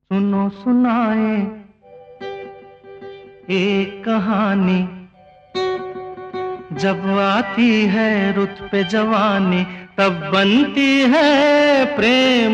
सुनो सुनाए एक कहानी, जब आती है रुत पे जवानी तब बनती है प्रेम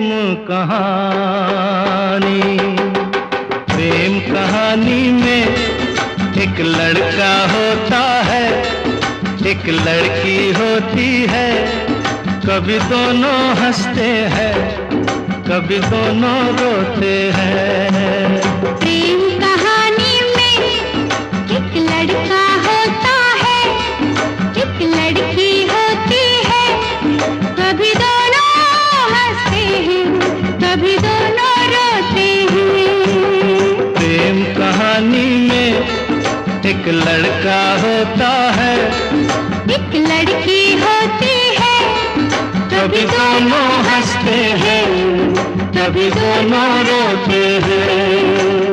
कहानी। प्रेम कहानी में एक लड़का होता है, एक लड़की होती है, कभी दोनों हंसते हैं, कभी दोनों रोते हैं। प्रेम कहानी में एक लड़का होता है, एक लड़की होती है, कभी दोनों हंसते हैं, कभी दोनों रोते हैं। प्रेम कहानी में एक लड़का होता है, एक लड़की होती है, कभी दोनों हंसते हैं, कभी दोनों रोते हैं।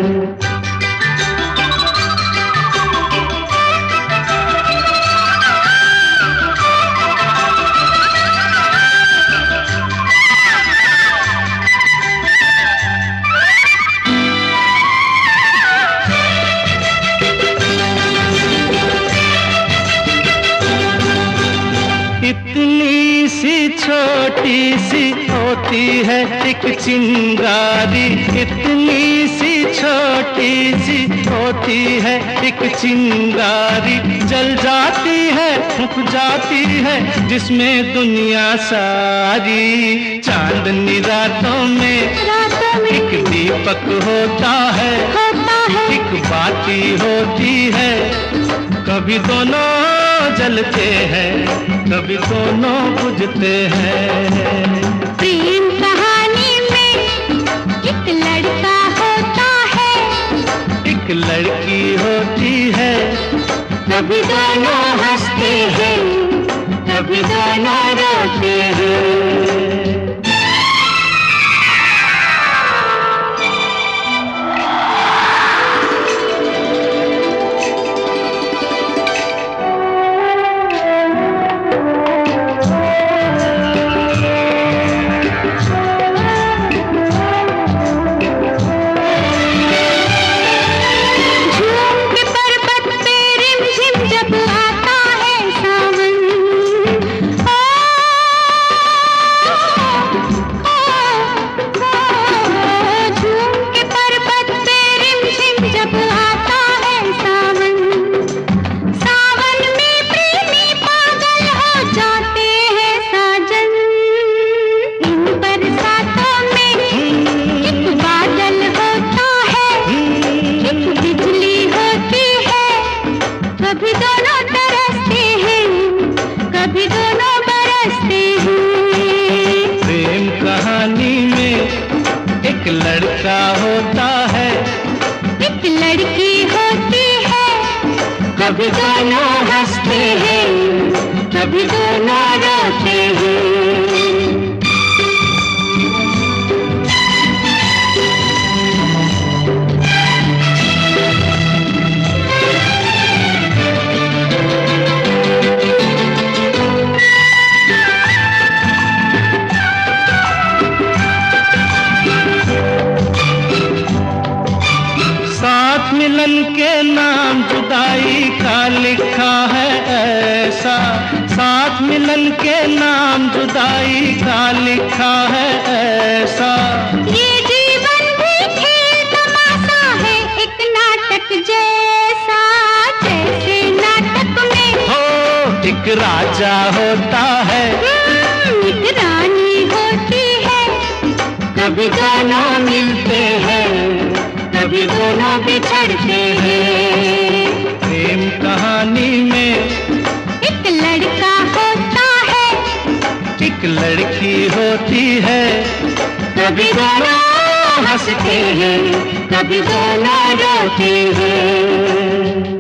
इतनी सी छोटी सी होती है एक चिंगारी, इतनी सी छोटी सी होती है एक चिंगारी, जल जाती है फूंक जाती है जिसमें दुनिया सारी। चांदनी रातों में एक दीपक होता है, एक बाती होती है, कभी दोनों जलते हैं, कभी दोनों बुझते हैं। प्रेम कहानी में एक लड़का होता है, एक लड़की होती है, कभी दोनों हंसते हैं, कभी दोनों रोते हैं। कभी दोनों तरसते हैं, कभी दोनों बरसते हैं। प्रेम कहानी में एक लड़का होता है, एक लड़की होती है, कभी दोनों हंसते हैं, कभी दोनों रोते हैं। मिलन के नाम जुदाई का लिखा है ऐसा, साथ मिलन के नाम जुदाई का लिखा है ऐसा। ये जीवन भी खेल तमाशा है एक नाटक जैसा, जैसे नाटक में हो एक राजा होता है, एक रानी होती है, कभी दोनों मिलते हैं, कभी दोनों बिछड़ते हैं। प्रेम कहानी में एक लड़का होता है, एक लड़की होती है, कभी दोनों हंसते हैं, कभी दोनों रोते हैं।